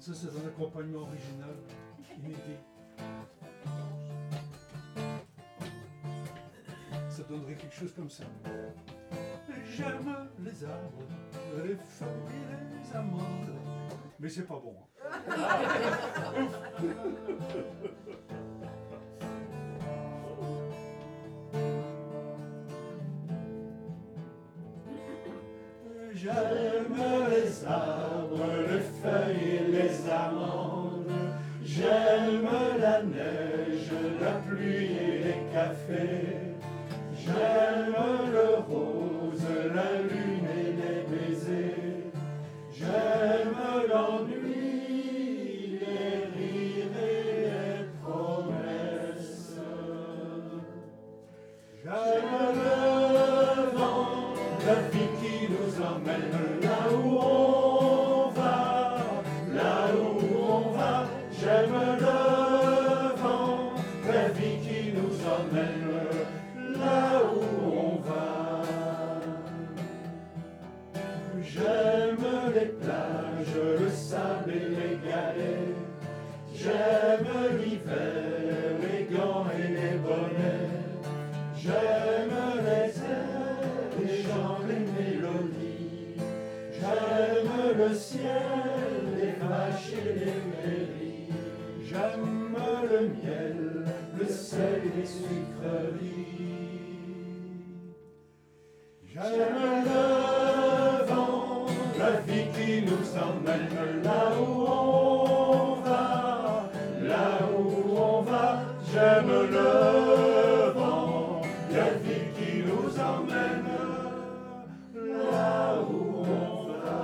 Ça, c'est un accompagnement original, inédit. Ça donnerait quelque chose comme ça. J'aime les arbres, les feuilles et les amandes. Mais c'est pas bon. J'aime les arbres, les feuilles et les amandes. J'aime la neige, la pluie et les cafés. J'aime le rose, la lune et les baisers. J'aime l'ennui, les rires et les promesses. J'aime le vent, la vie qui nous emmène là où on va, là où on va. J'aime le vent, la vie qui nous emmène là où on va. J'aime les plages, le sable et les galets. J'aime l'hiver, les gants et les bonnets. J'aime les airs, les chants, les mélodies. J'aime le ciel, les vaches et les prairies. J'aime le miel, le sel et les sucreries. J'aime le vent, la vie qui nous emmène là où on va, là où on va. J'aime le vent, la vie qui nous emmène là où on va.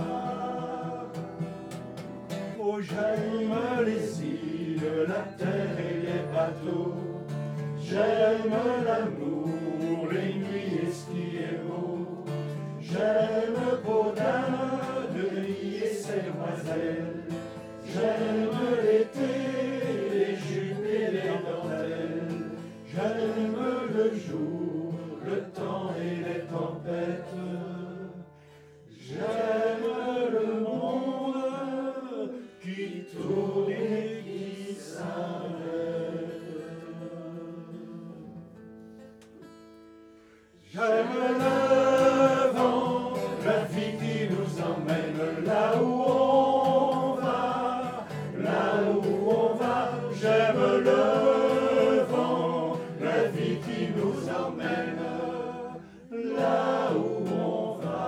Oh, j'aime les îles, la terre et les bateaux. J'aime l'amour, les nuits et ce qui est beau. J'aime Baudin, Denis et ses demoiselles. J'aime l'été, les jupes et les dentelles. J'aime le jour, le temps et les tempêtes. J'aime le monde qui tourne et qui s'arrête. J'aime le vent, la vie qui nous emmène là où on va, là où on va. J'aime le vent, la vie qui nous emmène là où on va.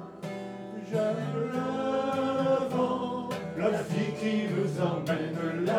J'aime le vent, la vie qui nous emmène là